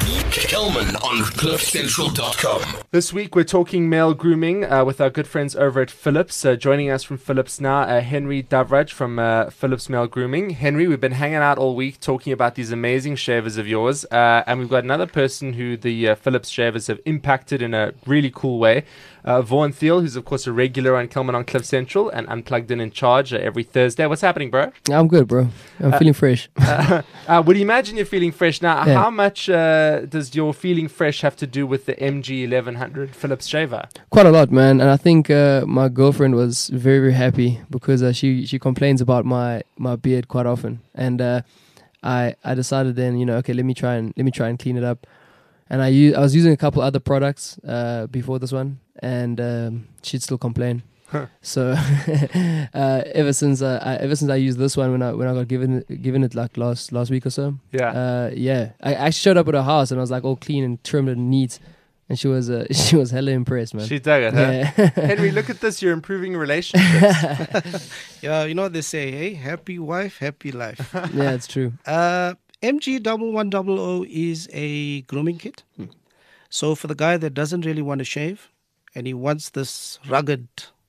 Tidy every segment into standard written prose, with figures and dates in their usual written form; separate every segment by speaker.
Speaker 1: Kelman on CliffCentral.com.
Speaker 2: This week we're talking male grooming with our good friends over at Philips. Joining us from Philips now, Henry Davraj from Philips Male Grooming. Henry, we've been hanging out all week talking about these amazing shavers of yours, and we've got another person who the Philips shavers have impacted in a really cool way. Vaughan Thiel, who's of course a regular on Kelman on Cliff Central and Unplugged in charge every Thursday. What's happening, bro?
Speaker 3: I'm good, bro. I'm feeling fresh.
Speaker 2: Would you imagine you're feeling fresh now?
Speaker 3: Yeah.
Speaker 2: How much does your feeling fresh have to do with the MG 1100 Philips shaver?
Speaker 3: Quite a lot, man. And I think my girlfriend was very, very happy because she complains about my beard quite often. And I decided then, okay, let me try and clean it up. And I was using a couple other products before this one, and she'd still complain.
Speaker 2: Huh.
Speaker 3: So ever since I used this one when I got given it like last week or so, I actually showed up at her house and I was like all clean and trimmed and neat, and she was hella impressed, man.
Speaker 2: She dug it, huh?
Speaker 3: Yeah.
Speaker 2: Henry, look at this, you're improving relationships.
Speaker 4: Yeah, you know what they say, hey, happy wife, happy life.
Speaker 3: Yeah, it's true.
Speaker 4: MG 1100 is a grooming kit. So for the guy that doesn't really want to shave and he wants this rugged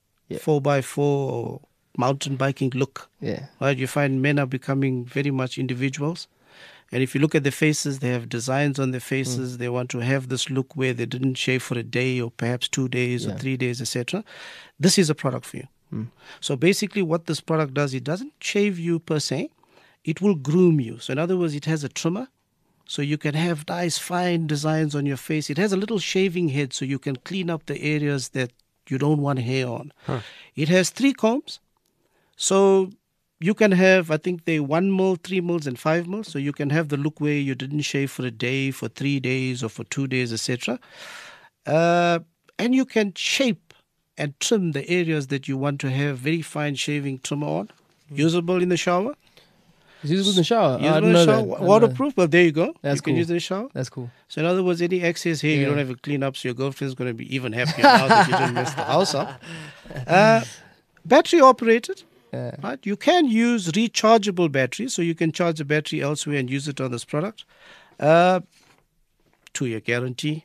Speaker 4: 4x4 mountain biking look, right? You find men are becoming very much individuals. And if you look at their faces, they have designs on their faces. They want to have this look where they didn't shave for a day or perhaps 2 days or 3 days, etc. This is a product for you. So basically what this product does, it doesn't shave you per se. It will groom you. So in other words, it has a trimmer. So you can have nice, fine designs on your face. It has a little shaving head so you can clean up the areas that you don't want hair on. It has 3 combs. So you can have, I think they 1 mil, 3 mils and 5 mils. So you can have the look where you didn't shave for a day, for 3 days or for 2 days, etc. And you can shape and trim the areas that you want to have very fine shaving trimmer on. Usable in the shower.
Speaker 3: It's usable in the shower.
Speaker 4: Usable
Speaker 3: I
Speaker 4: in
Speaker 3: didn't
Speaker 4: the
Speaker 3: know
Speaker 4: shower.
Speaker 3: that.
Speaker 4: Waterproof. Well, there you go.
Speaker 3: That's
Speaker 4: you can
Speaker 3: cool.
Speaker 4: use it in the shower.
Speaker 3: That's cool.
Speaker 4: So in other words, any excess hair you don't have to clean up, so your girlfriend's going to be even happier now that you didn't mess the house up. Battery operated. Right? You can use rechargeable batteries, so you can charge the battery elsewhere and use it on this product. 2-year guarantee.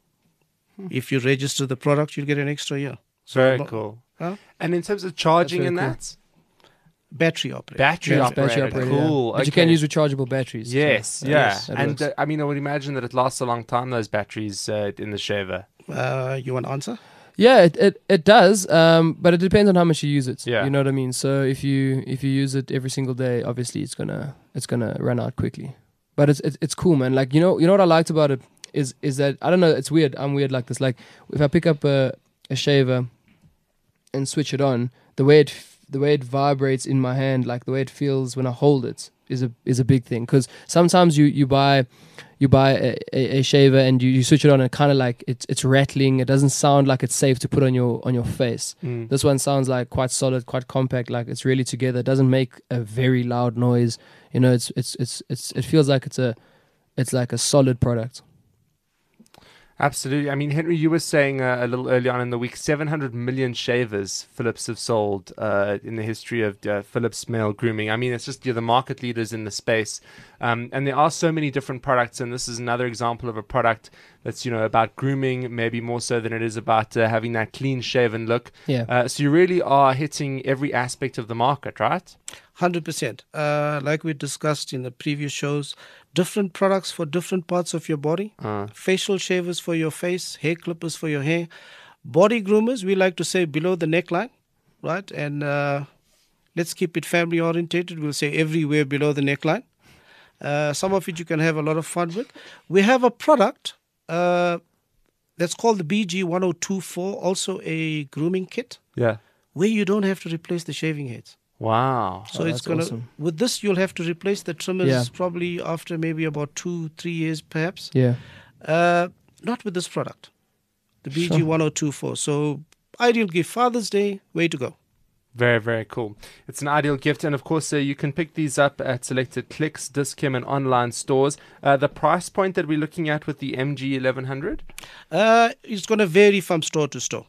Speaker 4: If you register the product, you'll get an extra year.
Speaker 2: Very cool.
Speaker 4: Huh?
Speaker 2: And in terms of charging
Speaker 3: That's
Speaker 2: and
Speaker 3: very
Speaker 2: that?
Speaker 4: Battery operated.
Speaker 2: Battery operated. Cool.
Speaker 3: But you can use rechargeable batteries.
Speaker 2: Yes,
Speaker 3: so,
Speaker 2: yeah.
Speaker 3: that
Speaker 2: And
Speaker 3: works.
Speaker 2: I would imagine that it lasts a long time, those batteries in the shaver.
Speaker 4: You want to answer?
Speaker 3: Yeah, it does, but it depends on how much you use it.
Speaker 2: Yeah.
Speaker 3: You know what I mean? So if you use it every single day, obviously it's gonna run out quickly. But it's cool, man. Like you know what I liked about it is that I don't know, it's weird. I'm weird like this. Like if I pick up a shaver and switch it on, the way it vibrates in my hand, like the way it feels when I hold it, is a big thing. Because sometimes you buy a shaver and you switch it on and kind of like it's rattling. It doesn't sound like it's safe to put on your face. This one sounds like quite solid, quite compact, like it's really together. It doesn't make a very loud noise. It feels like it's like a solid product.
Speaker 2: Absolutely. I mean, Henry, you were saying a little early on in the week, 700 million shavers Philips have sold in the history of Philips Male Grooming. I mean, it's just, you're the market leaders in the space. And there are so many different products, and this is another example of a product that's, about grooming, maybe more so than it is about having that clean shaven look.
Speaker 3: Yeah.
Speaker 2: So you really are hitting every aspect of the market, right?
Speaker 4: 100%. Like we discussed in the previous shows, different products for different parts of your body. Facial shavers for your face, hair clippers for your hair. Body groomers, we like to say below the neckline, right? And let's keep it family orientated. We'll say everywhere below the neckline. Some of it you can have a lot of fun with. We have a product that's called the BG1024, also a grooming kit, where you don't have to replace the shaving heads.
Speaker 2: Wow.
Speaker 4: So it's
Speaker 3: that's
Speaker 4: gonna
Speaker 3: awesome.
Speaker 4: with this you'll have to replace the trimmers
Speaker 3: Yeah.
Speaker 4: probably after maybe about 2-3 years perhaps.
Speaker 3: Yeah.
Speaker 4: Not with this product, the BG1024. So ideal gift, Father's Day, way to go.
Speaker 2: Very, very cool. It's an ideal gift. And of course, you can pick these up at selected Clicks, Dis-Chem and online stores. The price point that we're looking at with the MG 1100?
Speaker 4: It's going to vary from store to store.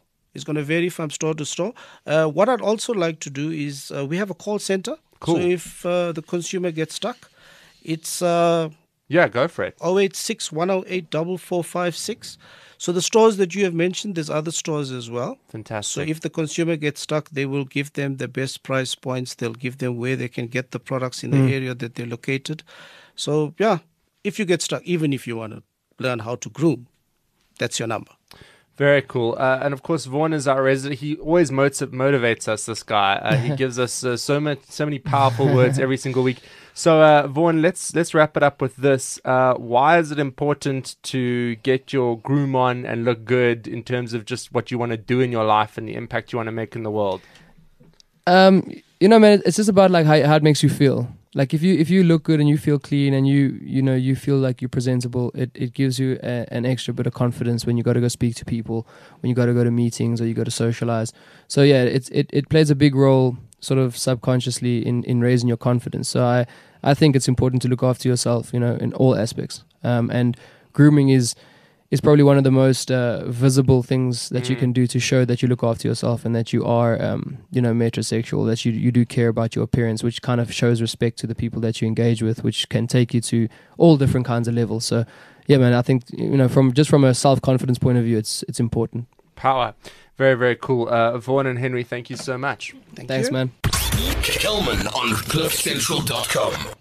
Speaker 4: What I'd also like to do is we have a call center.
Speaker 2: Cool.
Speaker 4: So if the consumer gets stuck, it's
Speaker 2: Yeah, go for it.
Speaker 4: 086 108 4456. So the stores that you have mentioned, there's other stores as well. So
Speaker 2: Fantastic.
Speaker 4: if the consumer gets stuck, they will give them the best price points. They'll give them where they can get the products in the area that they're located. So yeah, if you get stuck, even if you want to learn how to groom, that's your number.
Speaker 2: Very cool. And of course, Vaughan is our resident. He always motivates us, this guy. He gives us so many powerful words every single week. So, Vaughan, let's wrap it up with this. Why is it important to get your groom on and look good in terms of just what you want to do in your life and the impact you want to make in the world?
Speaker 3: You know, man, it's just about like how it makes you feel. Like if you look good and you feel clean and you feel like you're presentable, it gives you an extra bit of confidence when you got to go speak to people, when you got to go to meetings or you got to socialize. So yeah, it plays a big role sort of subconsciously in raising your confidence. So I think it's important to look after yourself, you know, in all aspects. And grooming is probably one of the most visible things that you can do to show that you look after yourself and that you are, metrosexual, that you do care about your appearance, which kind of shows respect to the people that you engage with, which can take you to all different kinds of levels. So, yeah, man, I think, you know, from a self-confidence point of view, it's important.
Speaker 2: Power. Very, very cool. Vaughan and Henry, thank you so much.
Speaker 3: Thanks, man.
Speaker 1: Kelman on CliffCentral.com.